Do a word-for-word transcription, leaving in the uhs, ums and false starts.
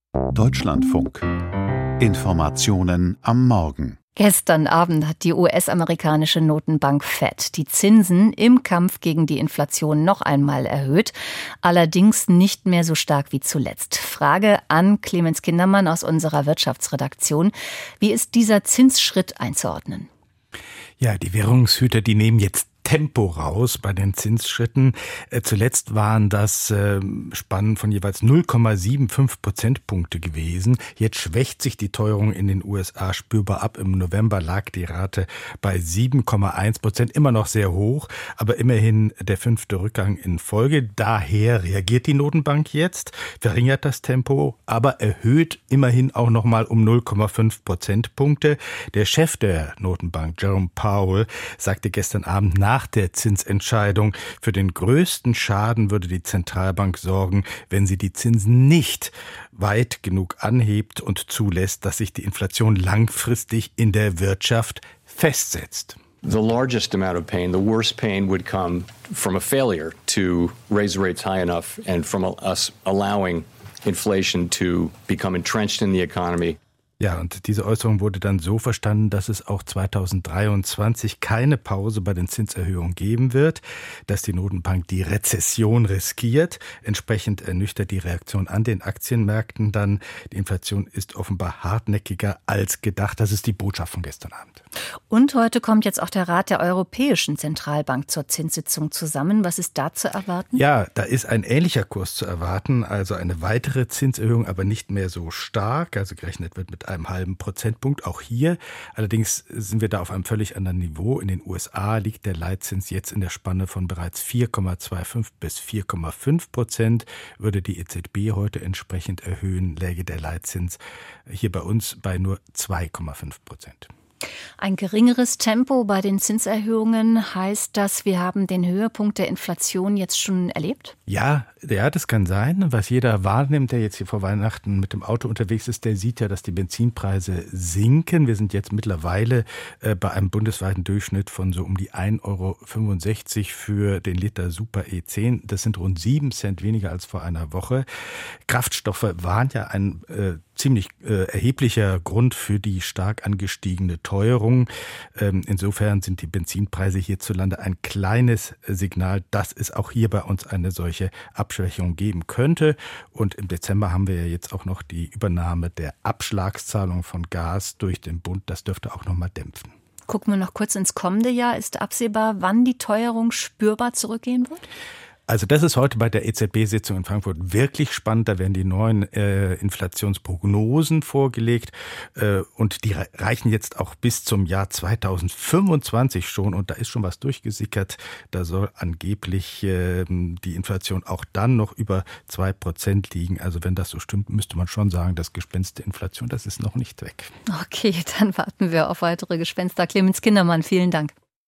Deutschlandfunk. Informationen am Morgen. Gestern Abend hat die U S-amerikanische Notenbank Fed die Zinsen im Kampf gegen die Inflation noch einmal erhöht, allerdings nicht mehr so stark wie zuletzt. Frage an Clemens Kindermann aus unserer Wirtschaftsredaktion. Wie ist dieser Zinsschritt einzuordnen? Ja, die Währungshüter, die nehmen jetzt Tempo raus bei den Zinsschritten. Äh, zuletzt waren das äh, Spannen von jeweils null Komma fünfundsiebzig Prozentpunkte gewesen. Jetzt schwächt sich die Teuerung in den U S A spürbar ab. Im November lag die Rate bei sieben Komma eins Prozent, immer noch sehr hoch, aber immerhin der fünfte Rückgang in Folge. Daher reagiert die Notenbank jetzt, verringert das Tempo, aber erhöht immerhin auch nochmal um null Komma fünf Prozentpunkte. Der Chef der Notenbank, Jerome Powell, sagte gestern Abend nach der Zinsentscheidung, für den größten Schaden würde die Zentralbank sorgen, wenn sie die Zinsen nicht weit genug anhebt und zulässt, dass sich die Inflation langfristig in der Wirtschaft festsetzt. The largest amount of pain, the worst pain would come from a failure to raise rates high enough and from us allowing inflation to become entrenched in the economy. Ja, und diese Äußerung wurde dann so verstanden, dass es auch zweitausenddreiundzwanzig keine Pause bei den Zinserhöhungen geben wird, dass die Notenbank die Rezession riskiert. Entsprechend ernüchtert die Reaktion an den Aktienmärkten dann. Die Inflation ist offenbar hartnäckiger als gedacht. Das ist die Botschaft von gestern Abend. Und heute kommt jetzt auch der Rat der Europäischen Zentralbank zur Zinssitzung zusammen. Was ist da zu erwarten? Ja, da ist ein ähnlicher Kurs zu erwarten, also eine weitere Zinserhöhung, aber nicht mehr so stark. Also gerechnet wird mit einem halben Prozentpunkt, auch hier. Allerdings sind wir da auf einem völlig anderen Niveau. In den U S A liegt der Leitzins jetzt in der Spanne von bereits vier Komma fünfundzwanzig bis vier Komma fünf Prozent. Würde die E Z B heute entsprechend erhöhen, läge der Leitzins hier bei uns bei nur zwei Komma fünf Prozent. Ein geringeres Tempo bei den Zinserhöhungen heißt das, wir haben den Höhepunkt der Inflation jetzt schon erlebt? Ja, ja, das kann sein. Was jeder wahrnimmt, der jetzt hier vor Weihnachten mit dem Auto unterwegs ist, der sieht ja, dass die Benzinpreise sinken. Wir sind jetzt mittlerweile äh, bei einem bundesweiten Durchschnitt von so um die ein Komma fünfundsechzig Euro für den Liter Super E zehn. Das sind rund sieben Cent weniger als vor einer Woche. Kraftstoffe waren ja ein äh, ziemlich äh, erheblicher Grund für die stark angestiegene Teuerung. Ähm, insofern sind die Benzinpreise hierzulande ein kleines Signal, dass es auch hier bei uns eine solche Abschwächung geben könnte. Und im Dezember haben wir ja jetzt auch noch die Übernahme der Abschlagszahlung von Gas durch den Bund. Das dürfte auch noch mal dämpfen. Gucken wir noch kurz ins kommende Jahr. Ist absehbar, wann die Teuerung spürbar zurückgehen wird? Also das ist heute bei der E Z B-Sitzung in Frankfurt wirklich spannend. Da werden die neuen äh, Inflationsprognosen vorgelegt äh, und die reichen jetzt auch bis zum Jahr zweitausendfünfundzwanzig schon. Und da ist schon was durchgesickert. Da soll angeblich äh, die Inflation auch dann noch über zwei Prozent liegen. Also wenn das so stimmt, müsste man schon sagen, das Gespenst der Inflation, das ist noch nicht weg. Okay, dann warten wir auf weitere Gespenster. Clemens Kindermann, vielen Dank.